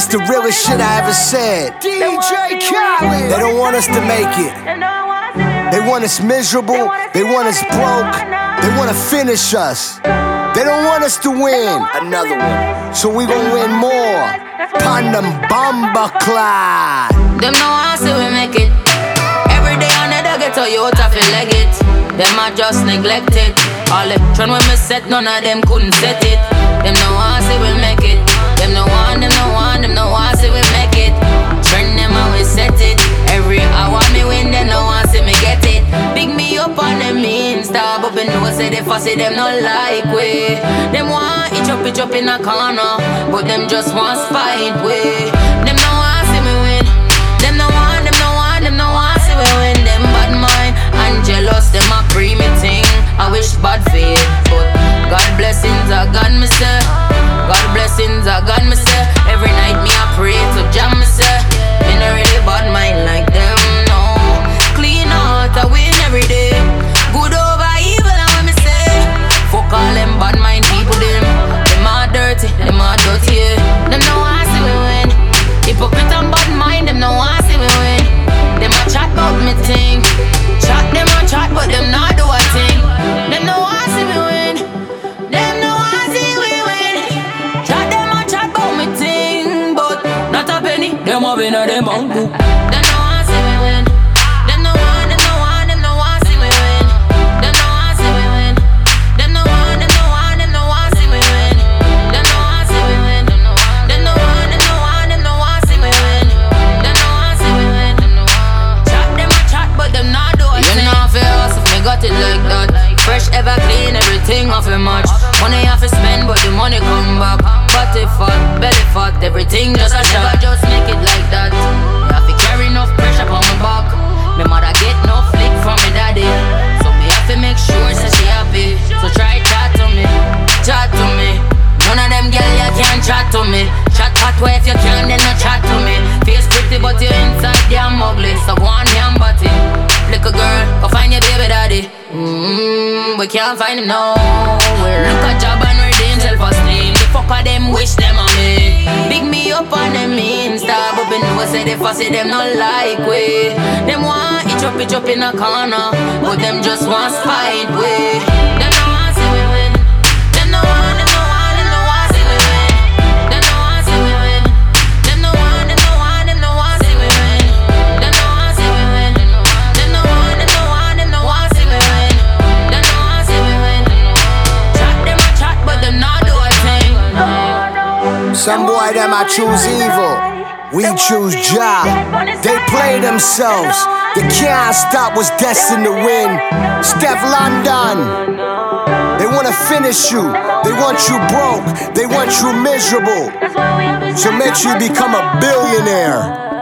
This the realest shit I ever said. DJ Khaled. They don't want us to make it. They want us miserable. They want us broke. They want to finish us. They don't want us to win. Another one. So we gon' win more. Pandem Bomba Clyde. Them know I see we make it. Every day on the dog, so you out of your leg it. Them I just neglect it. All the trend when me set, none of them couldn't set it. Them know I see we make it. Them no one, them no one, them no one see we make it. Trend them always set it. Every hour me win, them no one see me get it. Big me up on them Insta, but me know say they fussy, them no like we. Them want itch up in a corner, but them just want spite we. Them no one see me win. Them no one, them no one, them no one see me win. Them bad mind and jealous, them a pre me thing. I wish bad for it, but God blessings are God me say. God blessings are God me say. Every night me I pray to Jah me say. Me no really bad mind like them, no. Clean heart I win every day. Good over evil and what me say. Fuck all them bad mind people them. Them are dirty, them are dirty, yeah. Them no want see we win. Hypocrite and bad mind, them no want see we win. Them a chat about me thing. Chat them a chat but them not do a thing. Them no want see we win. Them no want see we win. Chat them a chat about me thing, but not a penny. Them a win or them uncle. Them no want see we win. Them no want, them no want, them no want see we win. Them no want see we win. Them no want, them no want, them no want see we win. Them no want see we win. Them no want, them no want, them no want see we win. Them no want see we win. Chat them a chat but them not do a thing. You know fi us if me got it like that. Fresh ever clean, everything off a match. Money have to spend but the money come back. Body fat, belly fat, everything just a shot. Just make it like that. You have to carry enough pressure on my back. Me mother get no flick from me daddy, so me have to make sure that she happy. So try chat to me, chat to me. None of them girl you can't chat to me. Chat hot way if you can, then no chat to me. Face pretty but you inside damn ugly, so go on damn body. Little girl, go find your baby daddy. We can't find him nowhere. Look at job and redeem self-esteem. The fuck of them wish them on me. Big me up on them Insta, but me know say they fussy, them not like we. Them want itch up in a corner, but them just want spite we. Them no want see we win. Them no want, them no want, them no want see we win. Them no want see we win. Them no want, them no want, them no want see we win. Them no want see we win. Them no want, them no want, them no want see we win. Them no want see we win. Chat them a chat, but them not do a thing. Some boy them I choose evil. We choose Jah. They play themselves. They can't stop what's destined to win. Steph London. They wanna finish you. They want you broke. They want you miserable. So make sure you become a billionaire.